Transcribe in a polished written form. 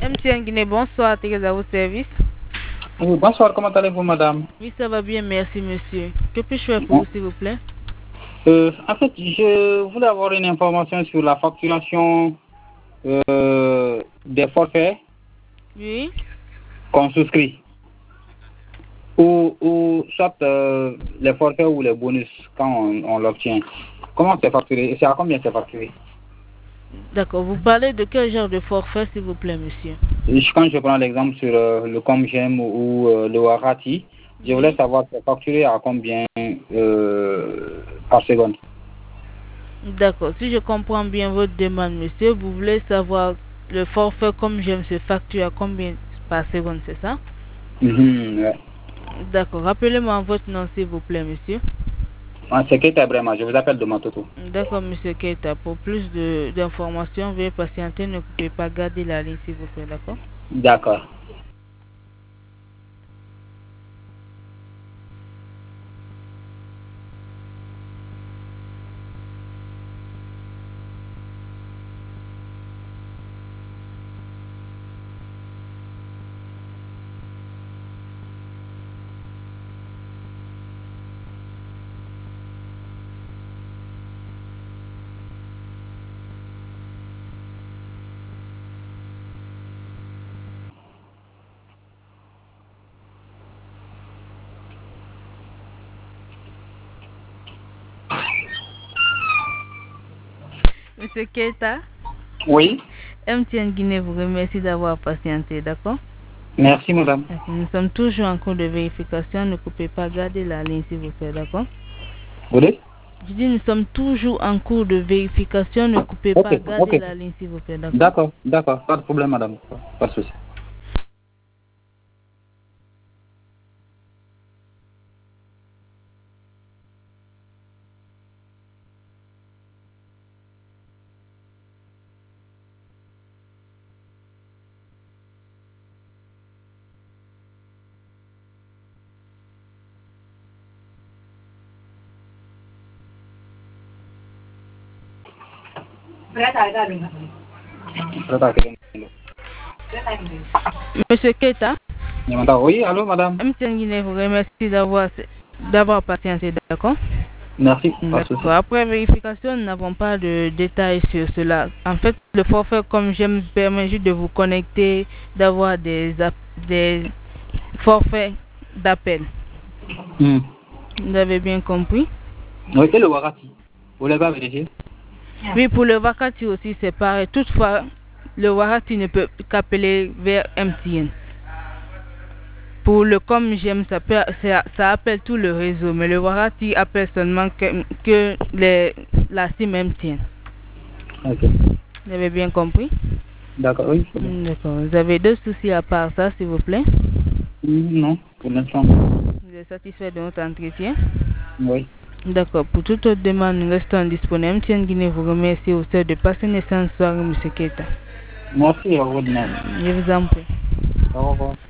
MTN Guinée, bonsoir, Thérèse à vos services. Oui, bonsoir, comment allez-vous, madame? Oui, ça va bien, merci, monsieur. Que puis-je faire pour vous, s'il vous plaît? En fait, je voulais avoir une information sur la facturation des forfaits Oui. qu'on souscrit. Ou soit les forfaits ou les bonus quand on l'obtient. Comment c'est facturé? C'est à combien c'est facturé? D'accord, vous parlez de quel genre de forfait, s'il vous plaît, monsieur? Quand je prends l'exemple sur le Comgem ou le Warati, je voulais savoir c'est facturé à combien par seconde. D'accord, si je comprends bien votre demande, monsieur, vous voulez savoir le forfait Comgem se facture à combien par seconde, c'est ça? Ouais. D'accord, rappelez-moi votre nom, s'il vous plaît, monsieur. C'est Keita Brema, je vous appelle de Matoto. D'accord, monsieur Keita. Pour plus d'informations, veuillez patienter, ne coupez pas, gardez la ligne, s'il vous plaît, d'accord? D'accord. Monsieur Keita? Oui. MTN Guinée vous remercie d'avoir patienté, d'accord? Merci, madame. Nous sommes toujours en cours de vérification, ne coupez pas, gardez la ligne, s'il vous plaît, d'accord? Vous dites? Je dis, nous sommes toujours en cours de vérification, ne coupez pas, gardez la ligne, s'il vous plaît, d'accord? D'accord, pas de problème, madame. Pas de souci. Monsieur Keita? Oui, allô, madame? MTN Guinée vous remercie d'avoir patienté, d'accord? Merci, pas de souci. Après vérification, nous n'avons pas de détails sur cela. En fait, le forfait comme j'aime permet juste de vous connecter, d'avoir des forfaits d'appel. Vous avez bien compris? Oui, et le Warati? Vous l'avez pas vérifié? Oui, pour le Wakati aussi, c'est pareil. Toutefois, le Warati ne peut qu'appeler vers MTN. Pour le comme j'aime, ça appelle tout le réseau, mais le Warati appelle seulement que la SIM MTN. Ok. Vous avez bien compris? D'accord, oui. D'accord. Vous avez d'autres soucis à part ça, s'il vous plaît? Non, pour l'instant. Vous êtes satisfait de notre entretien? Oui. D'accord. Pour toute autre demande, nous restons disponibles. MTN Guinée vous remercie au sein de passer une excellente soirée, M. Keita. Merci à vous de même. Je vous en prie. Au revoir.